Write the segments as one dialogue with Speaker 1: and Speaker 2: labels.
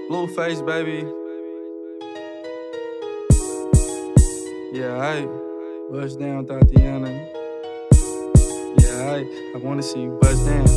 Speaker 1: Blueface, baby. Yeah, bust down, Tatiana. Yeah, I wanna see you bust down.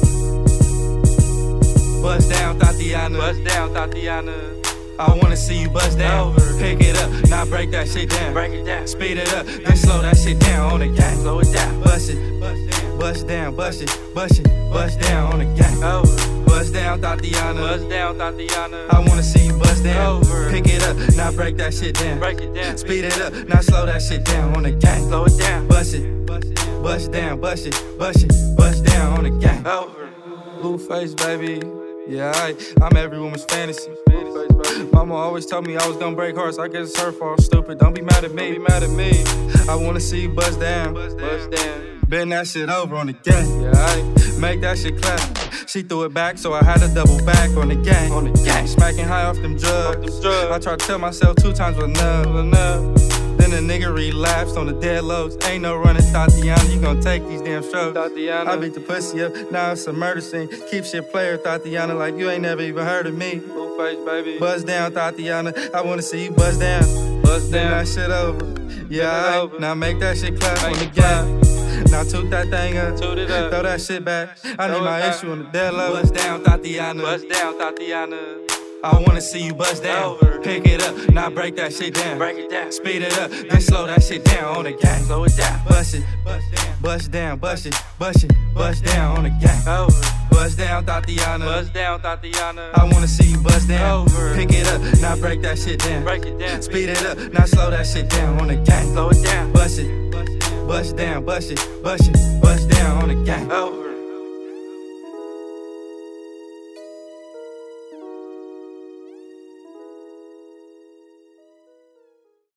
Speaker 1: Bust down, Tatiana. Bust down, Tatiana. I wanna see you bust down. Pick it up, now break that shit down. Break it down, speed it up, then slow that shit down on the gang. Slow it down, bust it, bust down, bust it, bust it, bust down on the gang. Bust down, Tatiana. Bust down, Tatiana. I wanna see you bust down. Pick it up, now break that shit down. Break it down, speed it up, now slow that shit down on the gang. Slow it down, bust it, bust down, bust it, bust it, bust down on the gang. Blueface, baby. Yeah, I'm every woman's fantasy. Mama always told me I was gonna break hearts. I guess it's her fault. Stupid, don't be mad at me. I wanna see you bust down. Bend that shit over on the gang. Yeah, make that shit clap. She threw it back, so I had to double back on the gang. Smacking high off them drugs. I tried to tell myself 2 times was enough. Then the nigga relapsed on the dead lows. Ain't no running, Tatiana. You gon' take these damn strokes. Tatiana. I beat the pussy up, now it's a murder scene. Keep shit player, Tatiana, like you ain't never even heard of me. Blueface, baby. Buzz down, Tatiana. I wanna see you buzz down. Buzz down. That shit over. Yeah, now make that shit clap on the gang. Now toot that thing up, toot it up, throw that shit back. I need my issue on the dead low. Bust down, Tatiana. Bust down, Tatiana. I wanna see you bust down. Pick it up, now break that shit down. Break it down, speed it up, then slow that shit down on the gang. Slow it down, bust it, bust down, bust it, bust it, bust down on the gang. Bust down, Tatiana. Bust down, Tatiana. I wanna see you bust down. Pick it up, now break that shit down. Break it down, speed it up, now slow that shit down on the gang. Slow it down, bust it, bust down, bust it, bust it, bust down on the gang.